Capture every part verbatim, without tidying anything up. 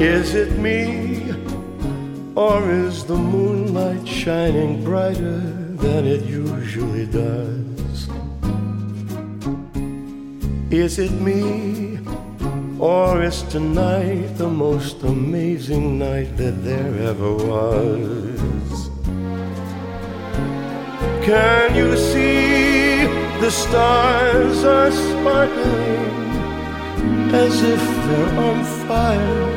Is it me, or is the moonlight shining brighter than it usually does? Is it me, or is tonight the most amazing night that there ever was? Can you see the stars are sparkling as if they're on fire,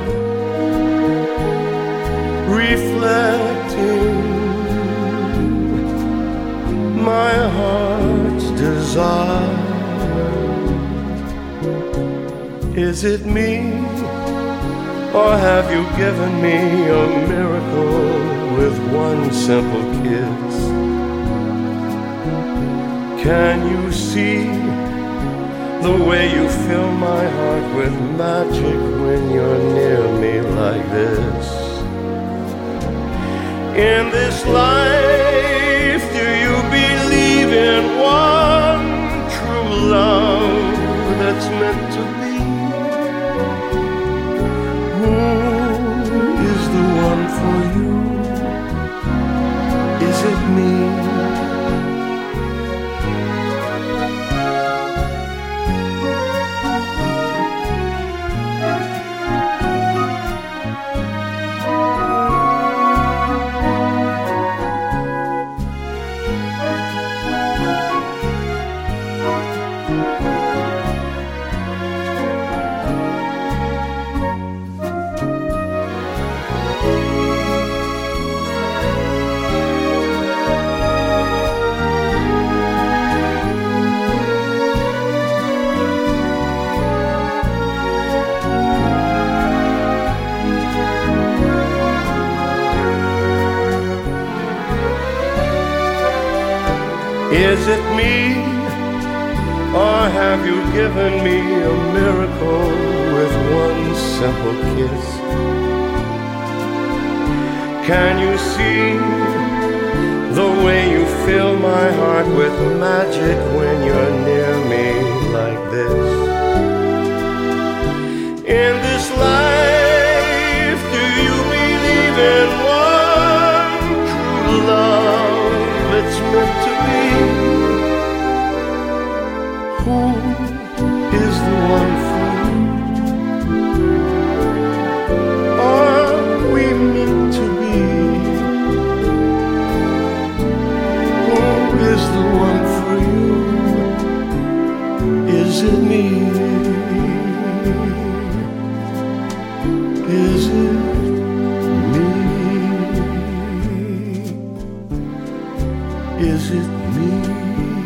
reflecting my heart's desire? Is it me, or have you given me a miracle with one simple kiss? Can you see the way you fill my heart with magic when you're near me like this? In this life, do you believe in one true love that's meant to be? Who is the one for you? Is it me? Is it me, or have you given me a miracle with one simple kiss? Can you see the way you fill my heart with magic when you're near me like this? In this life, do you believe in one true love that's meant to be? Who is the one for you? Are we meant to be? Who is the one for you? Is it me? Is it me? Is it me?